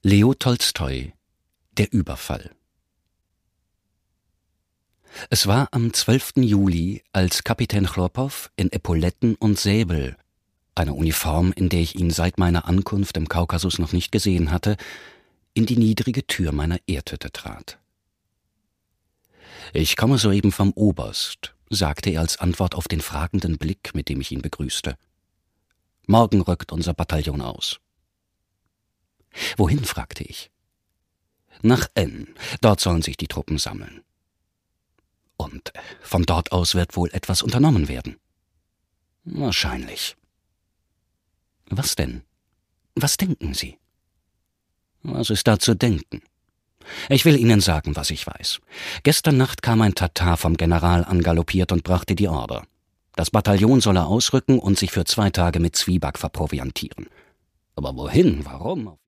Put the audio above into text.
Leo Tolstoi: Der Überfall. Es war am 12. Juli, als Kapitän Chlopow in Epauletten und Säbel, einer Uniform, in der ich ihn seit meiner Ankunft im Kaukasus noch nicht gesehen hatte, in die niedrige Tür meiner Erdhütte trat. »Ich komme soeben vom Oberst«, sagte er als Antwort auf den fragenden Blick, mit dem ich ihn begrüßte. »Morgen rückt unser Bataillon aus.« »Wohin?« fragte ich. »Nach N. Dort sollen sich die Truppen sammeln.« »Und von dort aus wird wohl etwas unternommen werden?« »Wahrscheinlich.« »Was denn? Was denken Sie?« »Was ist da zu denken? Ich will Ihnen sagen, was ich weiß. Gestern Nacht kam ein Tatar vom General angaloppiert und brachte die Order. Das Bataillon solle ausrücken und sich für 2 Tage mit Zwieback verproviantieren. Aber wohin? Warum?«